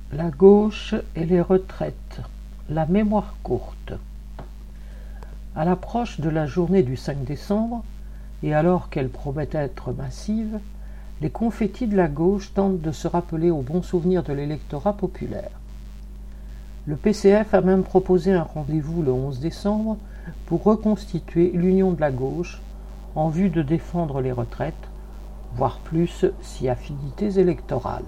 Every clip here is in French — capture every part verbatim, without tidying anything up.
La gauche et les retraites. La mémoire courte. À l'approche de la journée du cinq décembre, et alors qu'elle promet être massive, les confettis de la gauche tentent de se rappeler au bon souvenir de l'électorat populaire. Le P C F a même proposé un rendez-vous le onze décembre pour reconstituer l'union de la gauche en vue de défendre les retraites, voire plus si affinités électorales.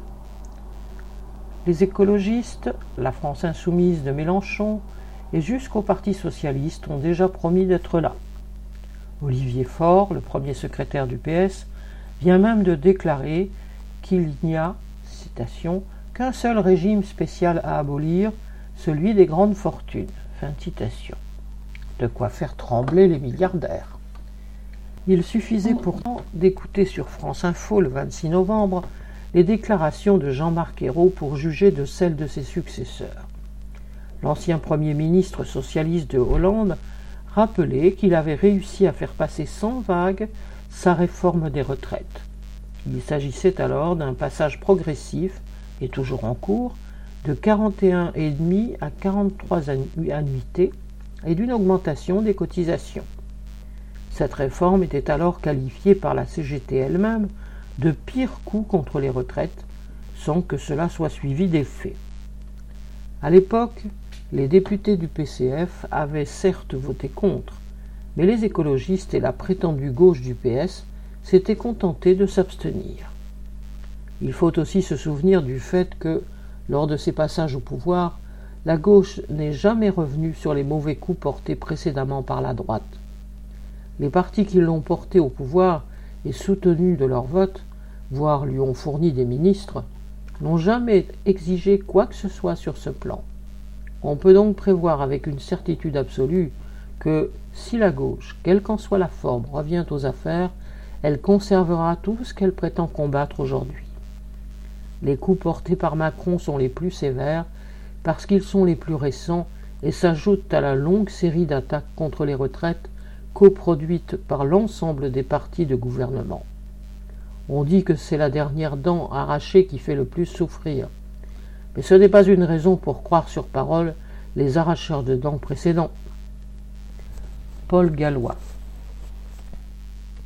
Les écologistes, la France insoumise de Mélenchon et jusqu'au Parti socialiste ont déjà promis d'être là. Olivier Faure, le premier secrétaire du P S, vient même de déclarer qu'il n'y a, citation, qu'un seul régime spécial à abolir, celui des grandes fortunes. Fin de citation. De quoi faire trembler les milliardaires. Il suffisait pourtant d'écouter sur France Info le vingt-six novembre les déclarations de Jean-Marc Ayrault pour juger de celles de ses successeurs. L'ancien Premier ministre socialiste de Hollande rappelait qu'il avait réussi à faire passer sans vague sa réforme des retraites. Il s'agissait alors d'un passage progressif, et toujours en cours, de quarante et un virgule cinq à quarante-trois annuités et d'une augmentation des cotisations. Cette réforme était alors qualifiée par la C G T elle-même de pire coup contre les retraites, sans que cela soit suivi d'effet. À l'époque, les députés du P C F avaient certes voté contre, mais les écologistes et la prétendue gauche du P S s'étaient contentés de s'abstenir. Il faut aussi se souvenir du fait que, lors de ses passages au pouvoir, la gauche n'est jamais revenue sur les mauvais coups portés précédemment par la droite. Les partis qui l'ont porté au pouvoir et soutenu de leur vote, voire lui ont fourni des ministres, n'ont jamais exigé quoi que ce soit sur ce plan. On peut donc prévoir avec une certitude absolue que, si la gauche, quelle qu'en soit la forme, revient aux affaires, elle conservera tout ce qu'elle prétend combattre aujourd'hui. Les coups portés par Macron sont les plus sévères parce qu'ils sont les plus récents et s'ajoutent à la longue série d'attaques contre les retraites coproduites par l'ensemble des partis de gouvernement. On dit que c'est la dernière dent arrachée qui fait le plus souffrir. Mais ce n'est pas une raison pour croire sur parole les arracheurs de dents précédents. Paul Gallois.